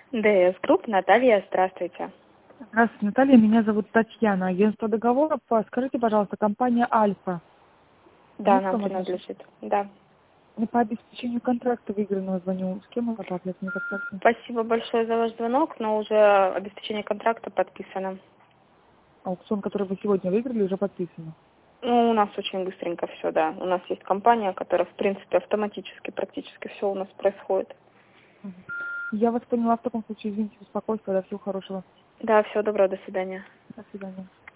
ДС Групп, Наталья, здравствуйте. Здравствуйте, Наталья. Меня зовут Татьяна. Агентство договоров. Скажите, пожалуйста, компания «Альфа». Да, Есть к нам вам отношение? принадлежит. Да. По обеспечению контракта выигранного звоню. С кем можно пообщаться непосредственно? Спасибо большое за ваш звонок, но уже обеспечение контракта подписано. Аукцион, который вы сегодня выиграли, уже подписан. Ну, у нас очень быстренько все, да. У нас есть компания, которая, в принципе, автоматически практически все у нас происходит. Я вас поняла. В таком случае, извините, беспокойство. Да, всего хорошего. Да, всего доброго, до свидания. До свидания.